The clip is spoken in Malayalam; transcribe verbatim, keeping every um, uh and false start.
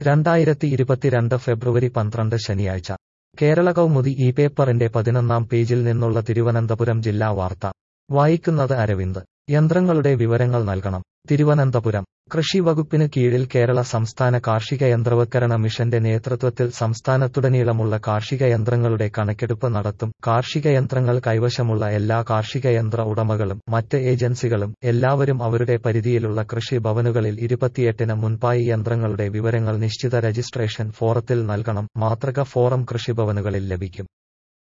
രണ്ടായിരത്തി ഇരുപത്തിരണ്ട് ഫെബ്രുവരി പന്ത്രണ്ട് ശനിയാഴ്ച കേരള കൗമുദി ഈ പേപ്പറിന്റെ പതിനൊന്നാം പേജിൽ നിന്നുള്ള തിരുവനന്തപുരം ജില്ലാ വാർത്ത വായിക്കുന്നത് അരവിന്ദ്. യന്ത്രങ്ങളുടെ വിവരങ്ങൾ നൽകണം. തിരുവനന്തപുരം കൃഷി വകുപ്പിന് കീഴിൽ കേരള സംസ്ഥാന കാർഷിക യന്ത്രവൽക്കരണ മിഷന്റെ നേതൃത്വത്തിൽ സംസ്ഥാനത്തുടനീളമുള്ള കാർഷിക യന്ത്രങ്ങളുടെ കണക്കെടുപ്പ് നടത്തും. കാർഷിക യന്ത്രങ്ങൾ കൈവശമുള്ള എല്ലാ കാർഷിക യന്ത്ര ഉടമകളും മറ്റ് ഏജൻസികളും എല്ലാവരും അവരുടെ പരിധിയിലുള്ള കൃഷി ഭവനുകളിൽ ഇരുപത്തിയെട്ടിന് മുൻപായി യന്ത്രങ്ങളുടെ വിവരങ്ങൾ നിശ്ചിത രജിസ്ട്രേഷൻ ഫോറത്തിൽ നൽകണം. മാതൃക ഫോറം കൃഷിഭവനുകളിൽ ലഭിക്കും.